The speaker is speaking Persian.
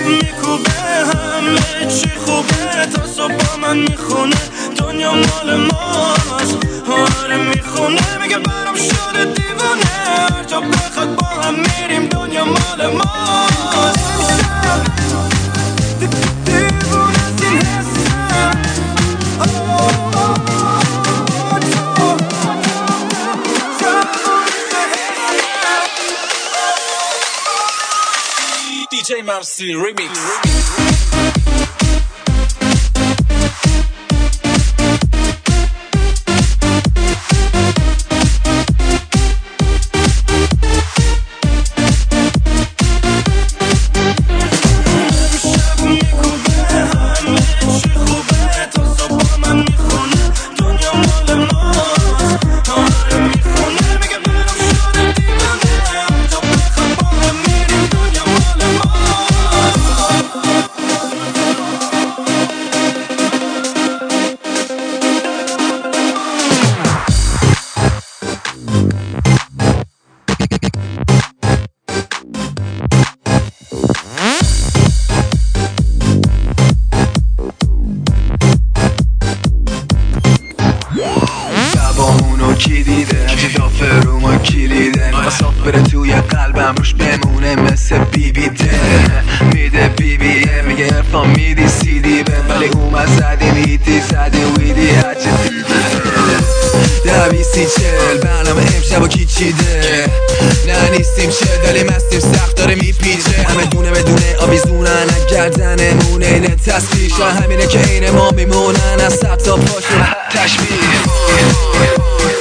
میکوبه همه چی خوبه تا صبح با من میخونه دنیا مال ماست آره میخونه میگه برام شده دیوونه هر جا بخواد با هم میریم دنیا مال ماست دیوونه از این حسم DJ Marcy Remix. کی دیده اجدافه رو ما کلیده میخواست بره توی قلبم روش بمونه مثل بی بی ده میده بی بی میگه ارفان میدی سی دی به ولی اومد زدیم هیتی زدیم ویدی هرچه دویسی چل برنامه امشب و کی چیده نه نیستیم چل ولی مستیم سخت داره میپیچه همه دونه بدونه آویزونن گردن مونه اینه تصویش همینه که این ما میمونن از سب تا پاشون تشبیه